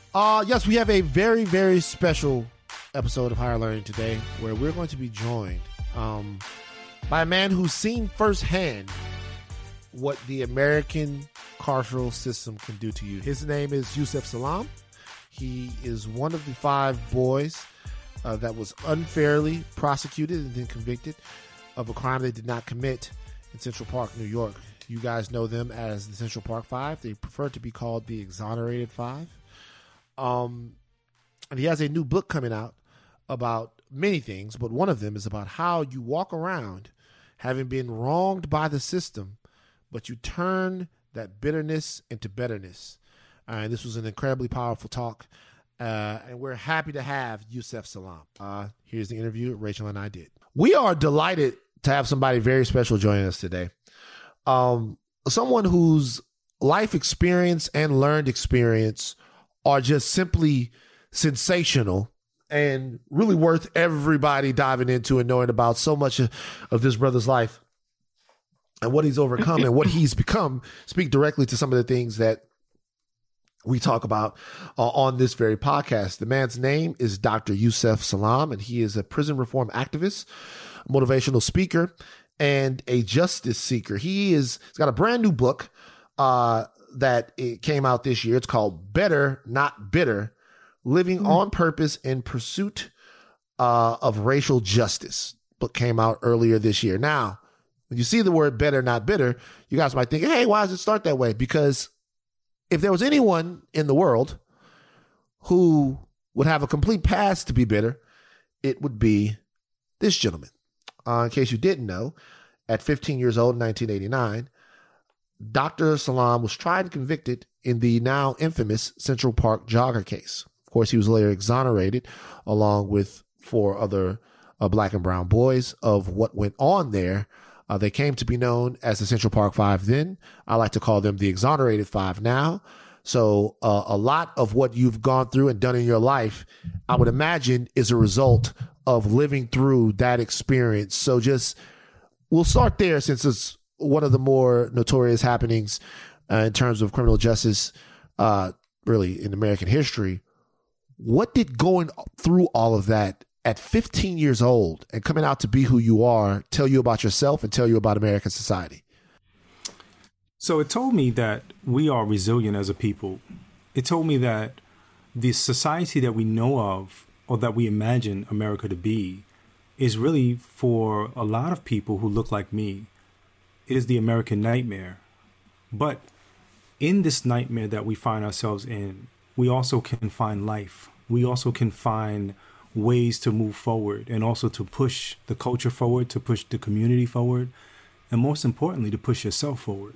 Yes, we have a very, very special episode of Higher Learning today where we're going to be joined by a man who's seen firsthand what the American carceral system can do to you. His name is Yusef Salaam. He is one of the 5 boys that was unfairly prosecuted and then convicted of a crime they did not commit in Central Park, New York. You guys know them as the Central Park 5. They prefer to be called the Exonerated 5. And he has a new book coming out about many things, but one of them is about how you walk around having been wronged by the system, but you turn that bitterness into betterness. And this was an incredibly powerful talk, and we're happy to have Yusef Salaam. Here's the interview Rachel and I did. We are delighted to have somebody very special joining us today. Someone whose life experience and learned experience are just simply sensational and really worth everybody diving into and knowing about. So much of this brother's life and what he's overcome and what he's become speak directly to some of the things that we talk about on this very podcast. The man's name is Dr. Yusef Salaam, and he is a prison reform activist, motivational speaker, and a justice seeker. He's got a brand new book that it came out this year. It's called Better Not Bitter: Living on Purpose in Pursuit of Racial Justice. Book came out earlier this year. Now, when you see the word better, not bitter, you guys might think, hey, why does it start that way? Because if there was anyone in the world who would have a complete pass to be bitter, it would be this gentleman. In case you didn't know, at 15 years old in 1989, Dr. Salaam was tried and convicted in the now infamous Central Park jogger case. Of course, he was later exonerated along with 4 other black and brown boys of what went on there. They came to be known as the Central Park 5 then. I like to call them the Exonerated 5 now. So a lot of what you've gone through and done in your life, I would imagine, is a result of living through that experience. So we'll start there since it's one of the more notorious happenings in terms of criminal justice, really in American history. What did going through all of that at 15 years old and coming out to be who you are tell you about yourself and tell you about American society? So it told me that we are resilient as a people. It told me that the society that we know of or that we imagine America to be is really, for a lot of people who look like me, it is the American nightmare. But in this nightmare that we find ourselves in, we also can find life. We also can find ways to move forward and also to push the culture forward, to push the community forward, and most importantly, to push yourself forward.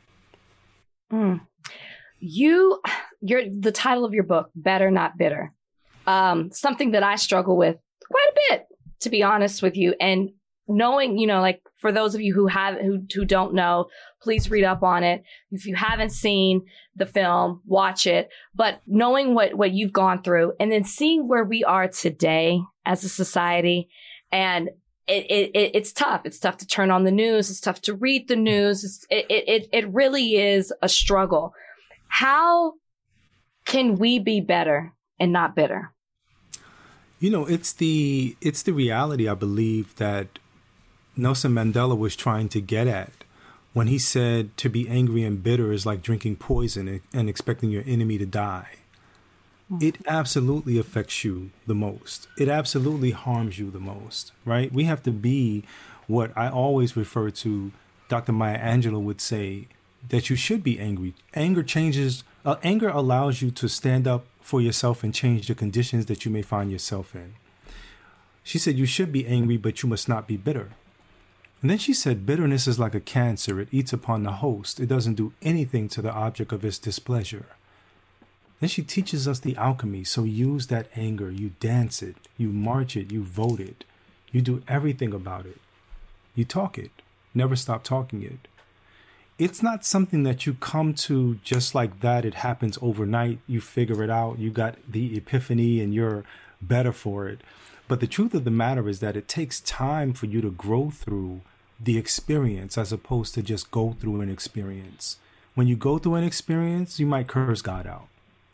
You're the title of your book, Better Not Bitter. Something that I struggle with quite a bit, to be honest with you. And knowing, like for those of you who don't know, please read up on it. If you haven't seen the film, watch it. But knowing what you've gone through and then seeing where we are today as a society, and it's tough. It's tough to turn on the news. It's tough to read the news. It really is a struggle. How can we be better and not bitter? It's the reality, I believe, that Nelson Mandela was trying to get at when he said to be angry and bitter is like drinking poison and expecting your enemy to die. It absolutely affects you the most. It absolutely harms you the most, right? We have to be what I always refer to, Dr. Maya Angelou would say, that you should be angry. Anger allows you to stand up for yourself and change the conditions that you may find yourself in. She said, you should be angry, but you must not be bitter. And then she said, bitterness is like a cancer. It eats upon the host. It doesn't do anything to the object of its displeasure. Then she teaches us the alchemy. So use that anger. You dance it. You march it. You vote it. You do everything about it. You talk it. Never stop talking it. It's not something that you come to just like that. It happens overnight. You figure it out. You got the epiphany and you're better for it. But the truth of the matter is that it takes time for you to grow through the experience as opposed to just go through an experience. When you go through an experience, you might curse God out.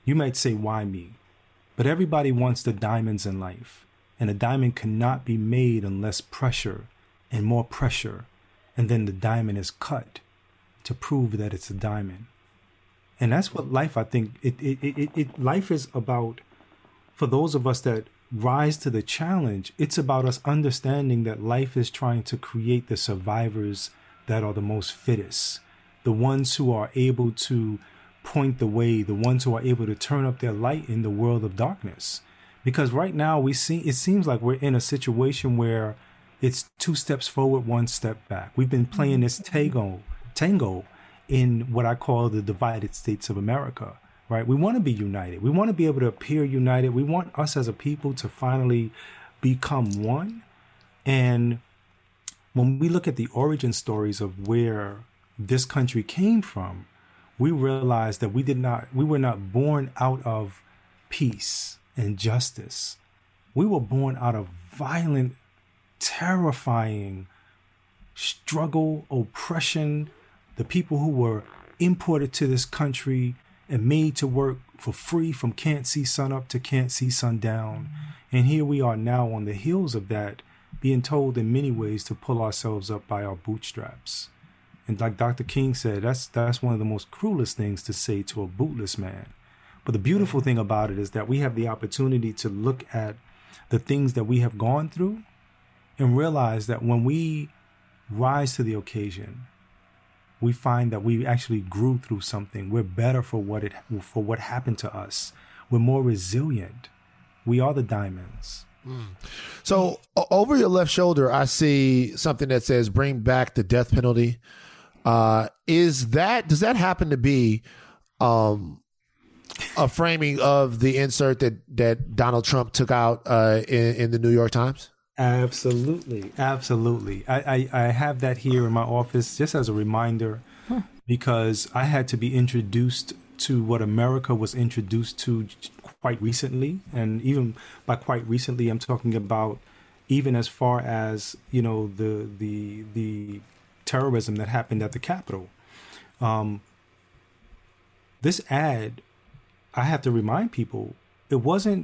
You might say, why me? But everybody wants the diamonds in life. And a diamond cannot be made unless pressure and more pressure. And then the diamond is cut to prove that it's a diamond. And that's what life, I think, life is about. For those of us that rise to the challenge, it's about us understanding that life is trying to create the survivors that are the most fittest, the ones who are able to point the way, the ones who are able to turn up their light in the world of darkness. Because right now it seems like we're in a situation where it's 2 steps forward, 1 step back. We've been playing this tango in what I call the divided states of America, right? We want to be united. We want to be able to appear united. We want us as a people to finally become one. And when we look at the origin stories of where this country came from, we realize that we were not born out of peace and justice. We were born out of violent, terrifying struggle, oppression. The people who were imported to this country and made to work for free from can't see sun up to can't see sundown. And here we are now on the heels of that, being told in many ways to pull ourselves up by our bootstraps. And like Dr. King said, that's one of the most cruelest things to say to a bootless man. But the beautiful thing about it is that we have the opportunity to look at the things that we have gone through and realize that when we rise to the occasion, we find that we actually grew through something. We're better for what happened to us. We're more resilient. We are the diamonds. So over your left shoulder, I see something that says "Bring back the death penalty." Does that happen to be a framing of the insert that Donald Trump took out in the New York Times? Absolutely. I have that here in my office just as a reminder, because I had to be introduced to what America was introduced to quite recently. And even by quite recently, I'm talking about even as far as, the terrorism that happened at the Capitol. This ad, I have to remind people, it wasn't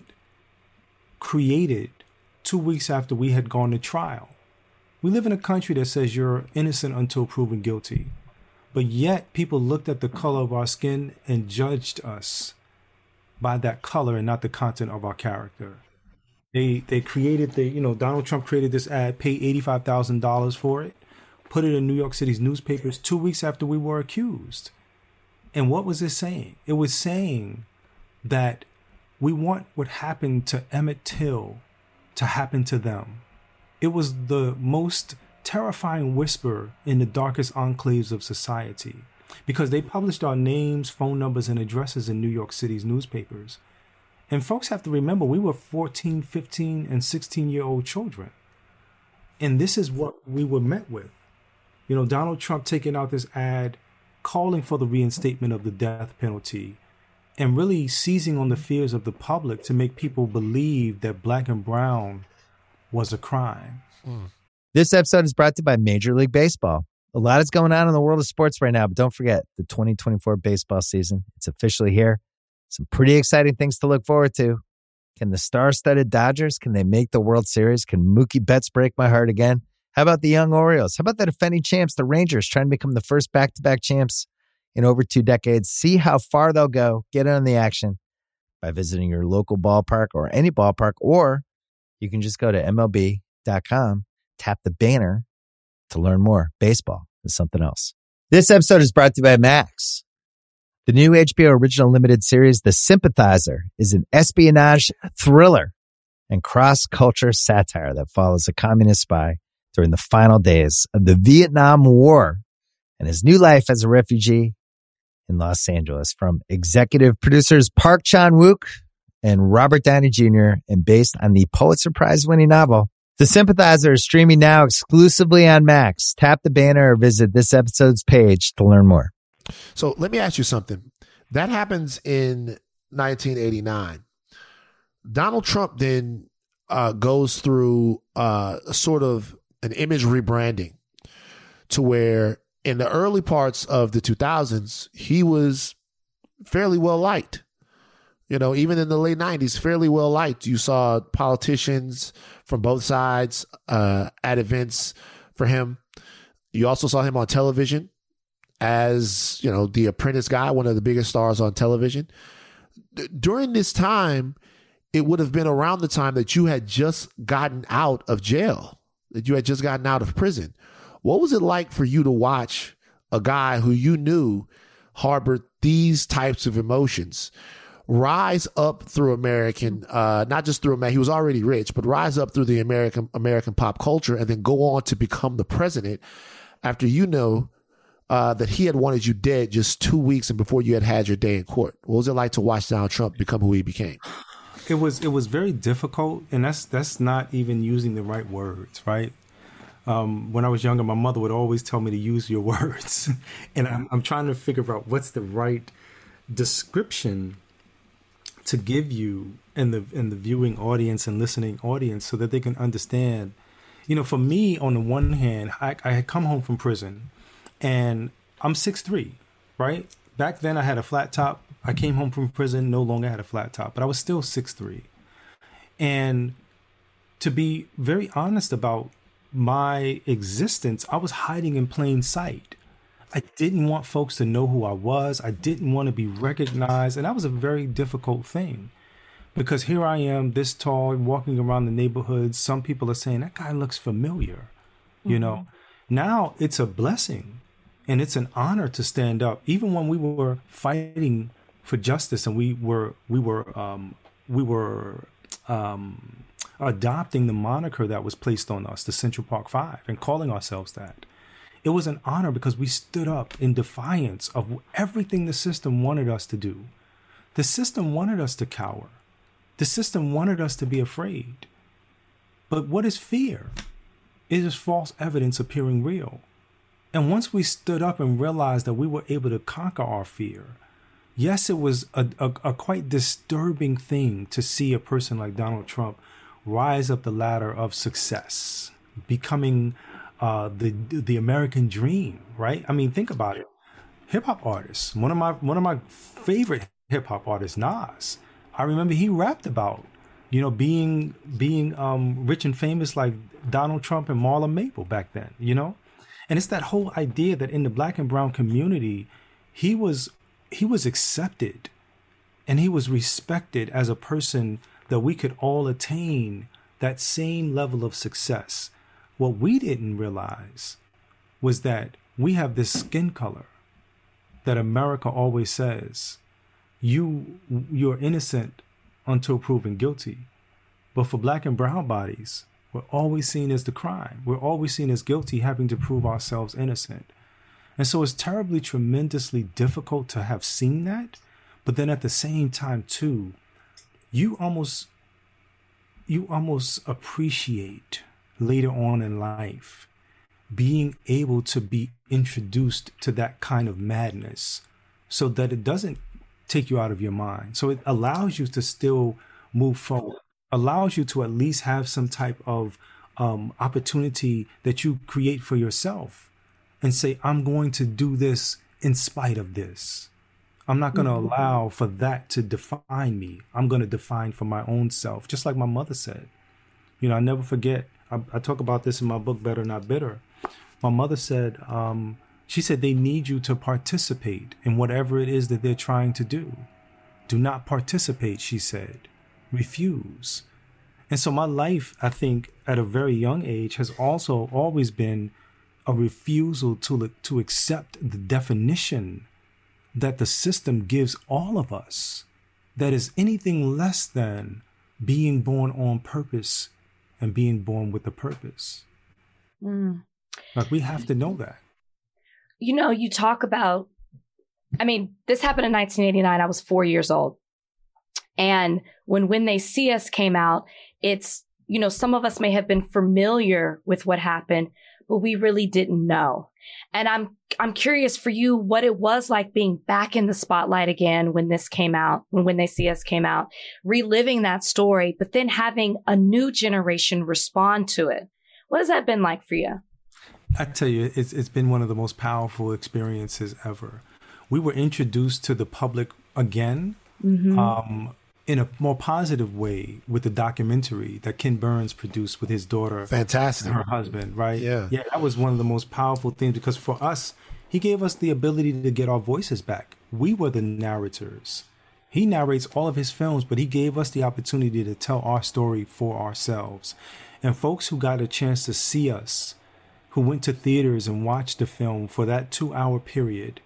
created 2 weeks after we had gone to trial. We live in a country that says you're innocent until proven guilty. But yet people looked at the color of our skin and judged us by that color and not the content of our character. They created Donald Trump created this ad, paid $85,000 for it, put it in New York City's newspapers 2 weeks after we were accused. And what was it saying? It was saying that we want what happened to Emmett Till to happen to them. It was the most terrifying whisper in the darkest enclaves of society, because they published our names, phone numbers, and addresses in New York City's newspapers. And folks have to remember, we were 14, 15, and 16-year-old children. And this is what we were met with. Donald Trump taking out this ad, calling for the reinstatement of the death penalty, and really seizing on the fears of the public to make people believe that black and brown was a crime. This episode is brought to you by Major League Baseball. A lot is going on in the world of sports right now, but don't forget the 2024 baseball season. It's officially here. Some pretty exciting things to look forward to. Can the star-studded Dodgers, can they make the World Series? Can Mookie Betts break my heart again? How about the young Orioles? How about the defending champs, the Rangers, trying to become the first back-to-back champs in over 2 decades? See how far they'll go. Get in on the action by visiting your local ballpark or any ballpark, or you can just go to MLB.com, tap the banner to learn more. Baseball is something else. This episode is brought to you by Max. The new HBO original limited series, The Sympathizer, is an espionage thriller and cross-culture satire that follows a communist spy during the final days of the Vietnam War and his new life as a refugee in Los Angeles. From executive producers Park Chan-wook and Robert Downey Jr. and based on the Pulitzer Prize-winning novel, The Sympathizer is streaming now exclusively on Max. Tap the banner or visit this episode's page to learn more. So let me ask you something. That happens in 1989. Donald Trump then goes through sort of an image rebranding to where in the early parts of the 2000s, he was fairly well liked. You know, even in the late 90s, fairly well liked. You saw politicians from both sides at events for him. You also saw him on television as, you know, the Apprentice guy, one of the biggest stars on television. During this time, it would have been around the time that you had just gotten out of jail, that you had just gotten out of prison. What was it like for you to watch a guy who you knew harbored these types of emotions rise up through American, not just through America, he was already rich, but rise up through the American pop culture and then go on to become the president after you know that he had wanted you dead just 2 weeks and before you had had your day in court? What was it like to watch Donald Trump become who he became? It was very difficult, and that's not even using the right words, right? When I was younger, my mother would always tell me to use your words, and I'm trying to figure out what's the right description to give you and the viewing audience and listening audience so that they can understand. You know, for me, on the one hand, I had come home from prison and I'm 6'3", right? Back then I had a flat top. I came home from prison, no longer had a flat top, but I was still 6'3". And to be very honest about my existence, I was hiding in plain sight. I didn't want folks to know who I was. I didn't want to be recognized. And that was a very difficult thing because here I am, this tall, walking around the neighborhoods. Some people are saying, that guy looks familiar. Mm-hmm. You know, now it's a blessing and it's an honor to stand up. Even when we were fighting for justice and we were adopting the moniker that was placed on us, the Central Park Five, and calling ourselves that. It was an honor because we stood up in defiance of everything the system wanted us to do. The system wanted us to cower. The system wanted us to be afraid. But what is fear? It is false evidence appearing real. And once we stood up and realized that we were able to conquer our fear, yes, it was a quite disturbing thing to see a person like Donald Trump rise up the ladder of success, becoming the American dream, right? I mean, think about it. Hip hop artists. One of my favorite hip hop artists, Nas. I remember he rapped about, you know, being rich and famous like Donald Trump and Marla Maples back then, you know? And it's that whole idea that in the Black and brown community, he was accepted and he was respected as a person that we could all attain that same level of success. What we didn't realize was that we have this skin color that America always says, you're innocent until proven guilty. But for Black and brown bodies, we're always seen as the crime. We're always seen as guilty, having to prove ourselves innocent. And so it's terribly, tremendously difficult to have seen that. But then at the same time, too, you almost appreciate later on in life being able to be introduced to that kind of madness so that it doesn't take you out of your mind. So it allows you to still move forward, allows you to at least have some type of opportunity that you create for yourself and say, I'm going to do this in spite of this. I'm not going to allow for that to define me. I'm going to define for my own self, just like my mother said. You know, I never forget. I talk about this in my book, Better Not Bitter. My mother said, she said, they need you to participate in whatever it is that they're trying to do. Do not participate, she said. Refuse. And so my life, I think, at a very young age has also always been a refusal to accept the definition that the system gives all of us, that is anything less than being born on purpose and being born with a purpose. Like, we have to know that. You know, you talk about, I mean, this happened in 1989. I was 4 years old. And when They See Us came out, it's, you know, some of us may have been familiar with what happened, but we really didn't know. And I'm curious for you what it was like being back in the spotlight again when this came out, when They See Us came out, reliving that story, but then having a new generation respond to it. What has that been like for you? I tell you, it's been one of the most powerful experiences ever. We were introduced to the public again in a more positive way with the documentary that Ken Burns produced with his daughter. Fantastic. And her husband, right? Yeah. Yeah, that was one of the most powerful things because for us, he gave us the ability to get our voices back. We were the narrators. He narrates all of his films, but he gave us the opportunity to tell our story for ourselves. And folks who got a chance to see us, who went to theaters and watched the film for that 2-hour period,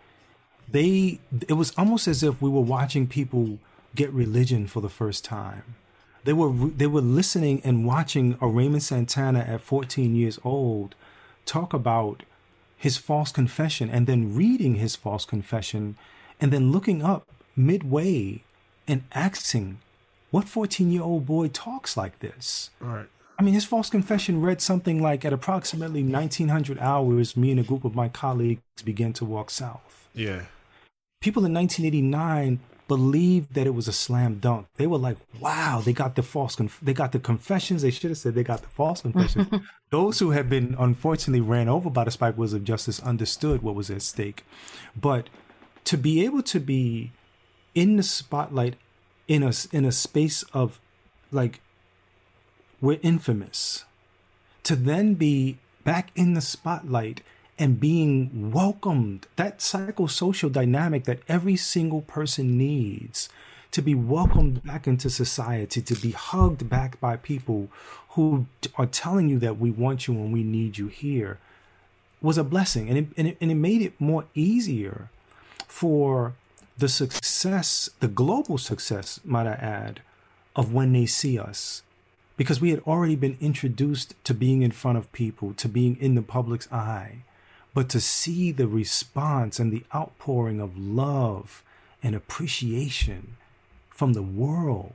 it was almost as if we were watching people get religion for the first time. They were listening and watching a Raymond Santana at 14 years old talk about his false confession and then reading his false confession and then looking up midway and asking, what 14-year-old boy talks like this? All right. I mean, his false confession read something like, at approximately 1900 hours, me and a group of my colleagues began to walk south. Yeah. People in 1989 believed that it was a slam dunk. They were like, wow, they got the they got the confessions. They should have said they got the false confessions. Those who have been unfortunately ran over by the spike wheels of justice understood what was at stake. But to be able to be in the spotlight in a space of like, we're infamous, to then be back in the spotlight and being welcomed, that psychosocial dynamic that every single person needs to be welcomed back into society, to be hugged back by people who are telling you that we want you and we need you here, was a blessing. And it made it more easier for the success, the global success, might I add, of When They See Us. Because we had already been introduced to being in front of people, to being in the public's eye. But to see the response and the outpouring of love and appreciation from the world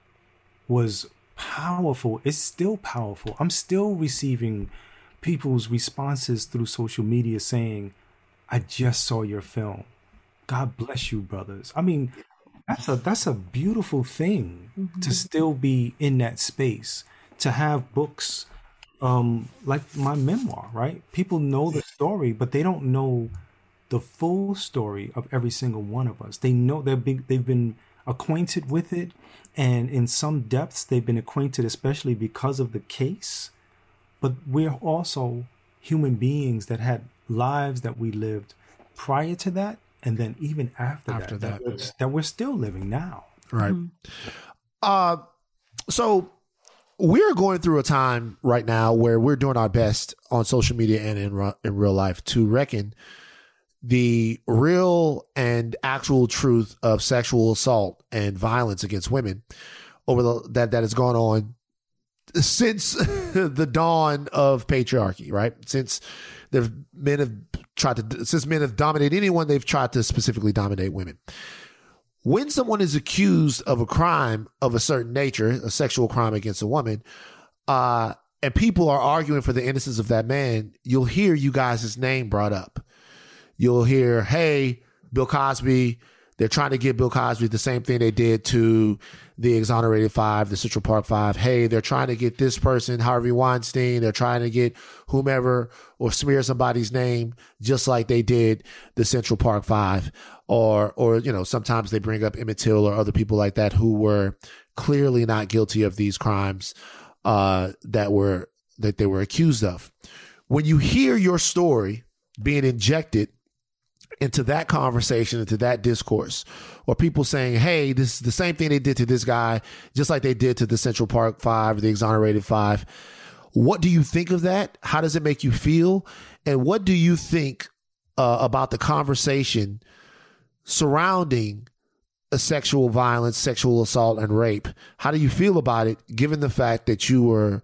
was powerful. It's still powerful. I'm still receiving people's responses through social media saying, I just saw your film. God bless you, brothers. I mean, that's a beautiful thing to still be in that space, to have books like my memoir, right? People know the story, but they don't know the full story of every single one of us. They know they've been acquainted with it, and in some depths they've been acquainted, especially because of the case. But we're also human beings that had lives that we lived prior to that, and then even after that we're still living now. Right. So we're going through a time right now where we're doing our best on social media and in real life to reckon the real and actual truth of sexual assault and violence against women that has gone on since the dawn of patriarchy, right? Since men have dominated anyone, they've tried to specifically dominate women. When someone is accused of a crime of a certain nature, a sexual crime against a woman, and people are arguing for the innocence of that man, you'll hear you guys' name brought up. You'll hear, hey, Bill Cosby, they're trying to give Bill Cosby the same thing they did to the Exonerated Five, the Central Park Five. Hey, they're trying to get this person, Harvey Weinstein. They're trying to get whomever or smear somebody's name just like they did the Central Park Five. Or sometimes they bring up Emmett Till or other people like that who were clearly not guilty of these crimes that they were accused of. When you hear your story being injected into that conversation, into that discourse, or people saying, hey, this is the same thing they did to this guy, just like they did to the Central Park Five, the Exonerated Five. What do you think of that? How does it make you feel? And what do you think about the conversation surrounding sexual violence, sexual assault, and rape? How do you feel about it, given the fact that you were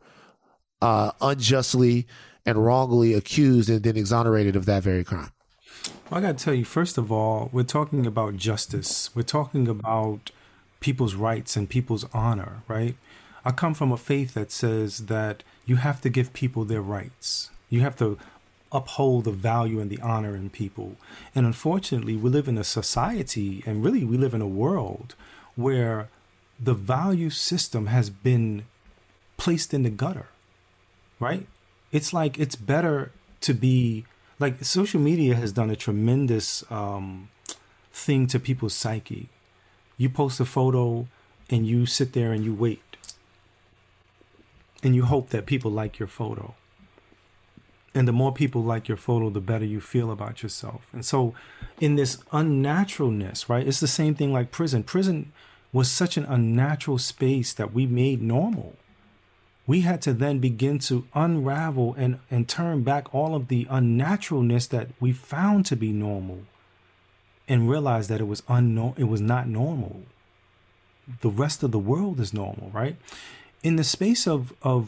unjustly and wrongly accused and then exonerated of that very crime? Well, I got to tell you, first of all, we're talking about justice. We're talking about people's rights and people's honor, right? I come from a faith that says that you have to give people their rights. You have to uphold the value and the honor in people. And unfortunately, we live in a society, and really we live in a world where the value system has been placed in the gutter, right? It's like it's better to be like social media has done a tremendous thing to people's psyche, You post a photo and you sit there and you wait. And you hope that people like your photo. And the more people like your photo, the better you feel about yourself. And so in this unnaturalness, right, it's the same thing like prison. Prison was such an unnatural space that we made normal. We had to then begin to unravel and turn back all of the unnaturalness that we found to be normal and realize that it was not normal. The rest of the world is normal, right? In the space of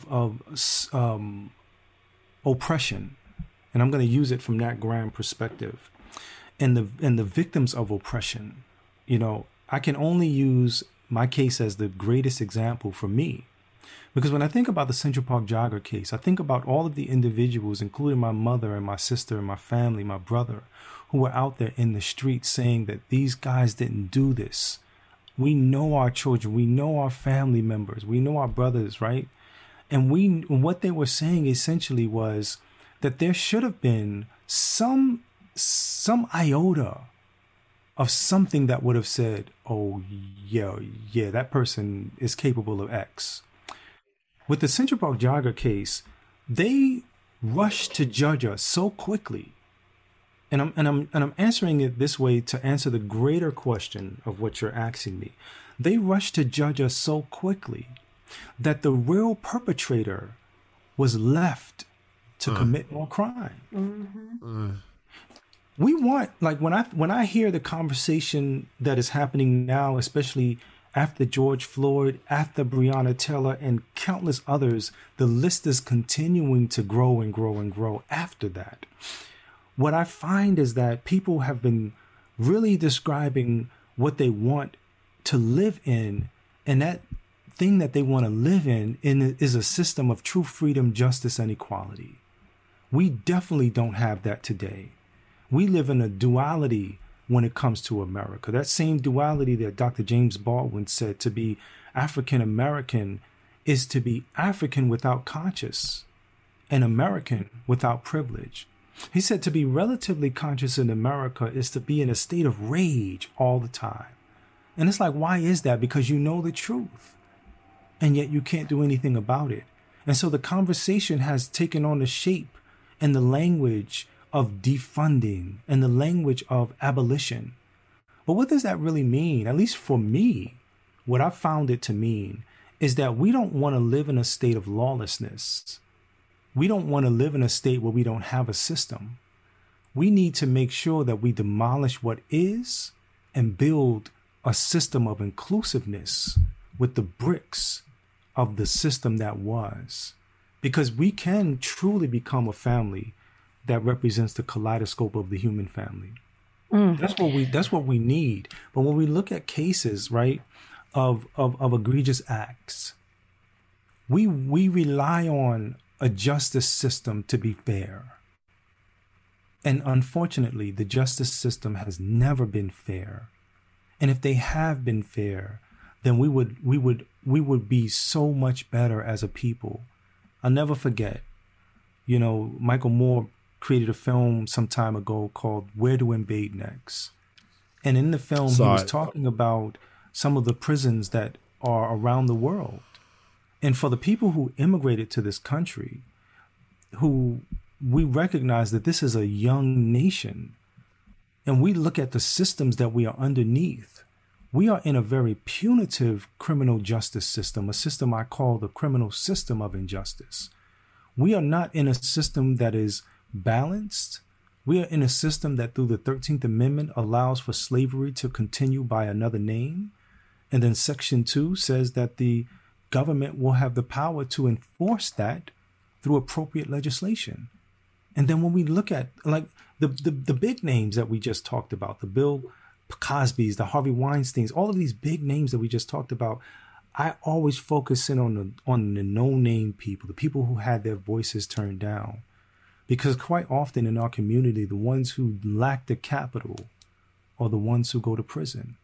oppression, and I'm going to use it from that grand perspective, and the victims of oppression, you know, I can only use my case as the greatest example for me. Because when I think about the Central Park Jogger case, I think about all of the individuals, including my mother and my sister and my family, my brother, who were out there in the streets saying that these guys didn't do this. We know our children, we know our family members, we know our brothers, right? And what they were saying essentially was that there should have been some iota of something that would have said, oh, yeah, that person is capable of X. With the Central Park Jogger case, they rushed to judge us so quickly. And I'm answering it this way to answer the greater question of what you're asking me. They rushed to judge us so quickly that the real perpetrator was left to commit more crime. Mm-hmm. We want, like, when I hear the conversation that is happening now, especially after George Floyd, after Breonna Taylor, and countless others, the list is continuing to grow and grow and grow after that. What I find is that people have been really describing what they want to live in, and that thing that they want to live in is a system of true freedom, justice, and equality. We definitely don't have that today. We live in a duality when it comes to America. That same duality that Dr. James Baldwin said to be African American is to be African without conscience and American without privilege. He said to be relatively conscious in America is to be in a state of rage all the time. And it's like, why is that? Because you know the truth, and yet you can't do anything about it. And so the conversation has taken on the shape and the language of defunding and the language of abolition. But what does that really mean? At least for me, what I found it to mean is that we don't want to live in a state of lawlessness. We don't want to live in a state where we don't have a system. We need to make sure that we demolish what is and build a system of inclusiveness with the bricks of the system that was. Because we can truly become a family that represents the kaleidoscope of the human family. That's what we need. But when we look at cases, right, of egregious acts, we rely on a justice system to be fair. And unfortunately, the justice system has never been fair. And if they have been fair, then we would be so much better as a people. I'll never forget, you know, Michael Moore created a film some time ago called Where to Invade Next. And in the film, he was talking about some of the prisons that are around the world. And for the people who immigrated to this country, who we recognize that this is a young nation, and we look at the systems that we are underneath, we are in a very punitive criminal justice system, a system I call the criminal system of injustice. We are not in a system that is balanced. We are in a system that through the 13th Amendment allows for slavery to continue by another name. And then Section 2 says that the government will have the power to enforce that through appropriate legislation. And then when we look at like the big names that we just talked about, the Bill Cosby's, the Harvey Weinsteins, all of these big names that we just talked about, I always focus in on the no-name people, the people who had their voices turned down. Because quite often in our community, the ones who lack the capital are the ones who go to prison.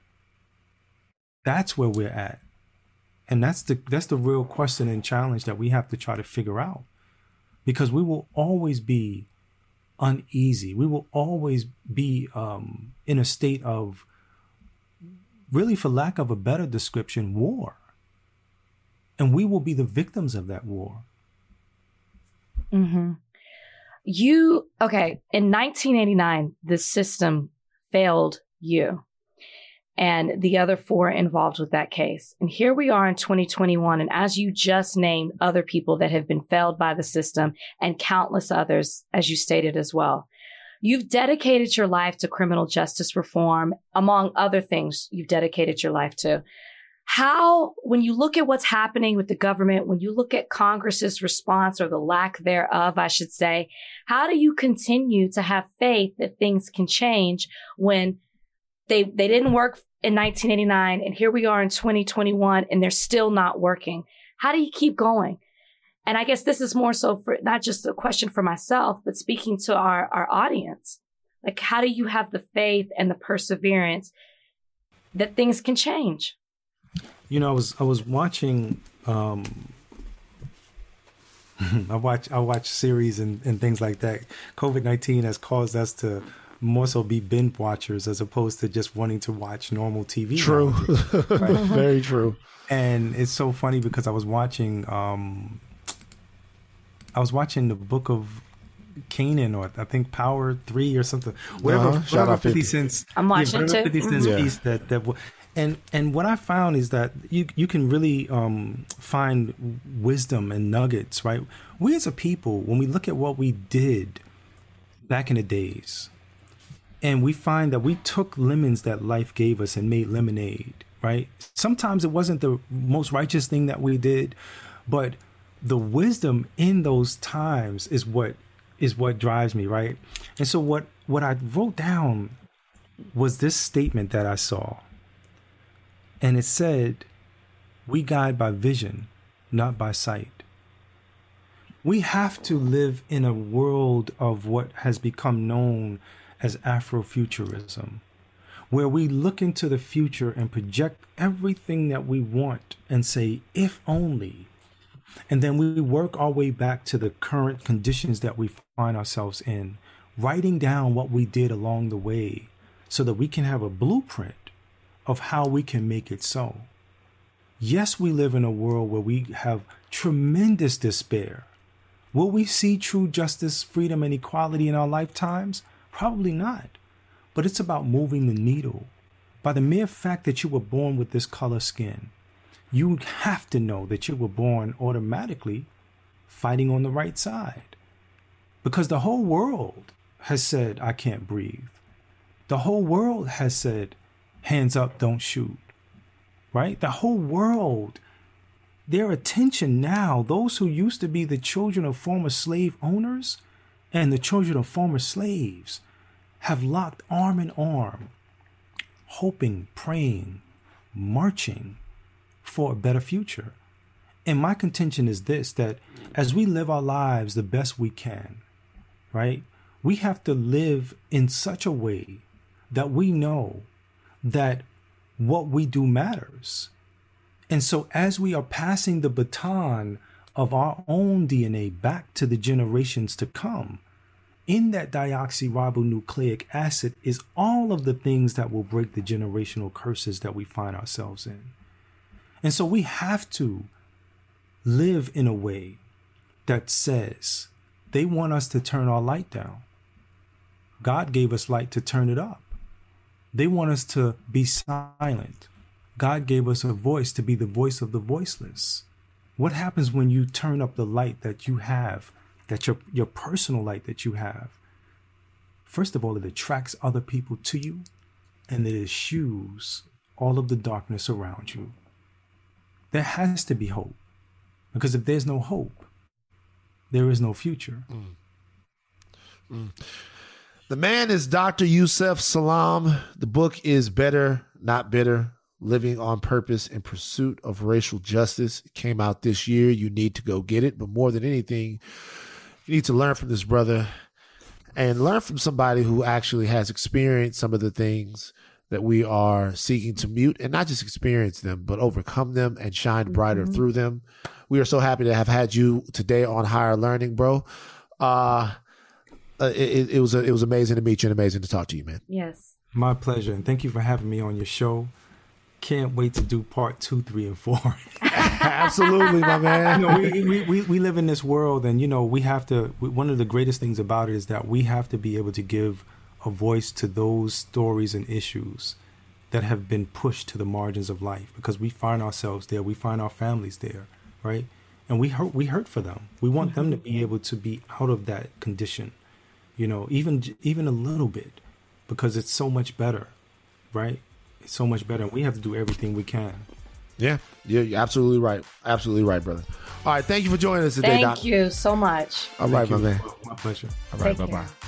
That's where we're at. And that's the real question and challenge that we have to try to figure out. Because we will always be uneasy. We will always be in a state of really, for lack of a better description, war. And we will be the victims of that war. Mm-hmm. In 1989, the system failed you and the other four involved with that case. And here we are in 2021. And as you just named other people that have been failed by the system and countless others, as you stated as well, you've dedicated your life to criminal justice reform, among other things you've dedicated your life to. How, when you look at what's happening with the government, when you look at Congress's response or the lack thereof, I should say, how do you continue to have faith that things can change when they didn't work in 1989 and here we are in 2021 and they're still not working? How do you keep going? And I guess this is more so for not just a question for myself, but speaking to our audience. Like, how do you have the faith and the perseverance that things can change? You know, I was watching, I watch series and things like that. COVID-19 has caused us to more so be binge watchers as opposed to just wanting to watch normal TV. True. Right? Very true. And it's so funny because I was watching the book of Canaan, or I think Power 3 or something. Whatever. Shout out 50 Cents. I'm watching it too. 50 Cents piece and what I found is that you can really find wisdom and nuggets, right? We as a people, when we look at what we did back in the days, and we find that we took lemons that life gave us and made lemonade, right? Sometimes it wasn't the most righteous thing that we did, but the wisdom in those times is what drives me, right? And so what I wrote down was this statement that I saw. And it said, we guide by vision, not by sight. We have to live in a world of what has become known as Afrofuturism, where we look into the future and project everything that we want and say, if only. And then we work our way back to the current conditions that we find ourselves in, writing down what we did along the way so that we can have a blueprint of how we can make it so. Yes, we live in a world where we have tremendous despair. Will we see true justice, freedom, and equality in our lifetimes? Probably not. But it's about moving the needle. By the mere fact that you were born with this color skin, you have to know that you were born automatically fighting on the right side. Because the whole world has said, I can't breathe. The whole world has said, hands up, don't shoot, right? The whole world, their attention now, those who used to be the children of former slave owners and the children of former slaves have locked arm in arm, hoping, praying, marching for a better future. And my contention is this, that as we live our lives the best we can, right? We have to live in such a way that we know that what we do matters. And so as we are passing the baton of our own DNA back to the generations to come, in that deoxyribonucleic acid is all of the things that will break the generational curses that we find ourselves in. And so we have to live in a way that says they want us to turn our light down. God gave us light to turn it up. They want us to be silent. God gave us a voice to be the voice of the voiceless. What happens when you turn up the light that you have, that your personal light that you have? First of all, it attracts other people to you, and it eschews all of the darkness around you. There has to be hope, because if there's no hope, there is no future. The man is Dr. Yusef Salaam. The book is Better, Not Bitter, Living on Purpose in Pursuit of Racial Justice. It came out this year. You need to go get it. But more than anything, you need to learn from this brother and learn from somebody who actually has experienced some of the things that we are seeking to mute, and not just experience them, but overcome them and shine brighter through them. We are so happy to have had you today on Higher Learning, bro. It was amazing to meet you and amazing to talk to you, man. Yes. My pleasure. And thank you for having me on your show. can't wait to do part 2, 3, and 4. Absolutely, my man. You know, we live in this world, and, you know, we have to, one of the greatest things about it is that we have to be able to give a voice to those stories and issues that have been pushed to the margins of life, because we find ourselves there, we find our families there, right? And we hurt for them. We want them to be able to be out of that condition, you know, even a little bit, because it's so much better, right? It's so much better. And we have to do everything we can. Yeah, you're absolutely right. Absolutely right, brother. All right, thank you for joining us today, Doc. Thank you so much. All right, my man. My pleasure. All right, Take bye-bye. care.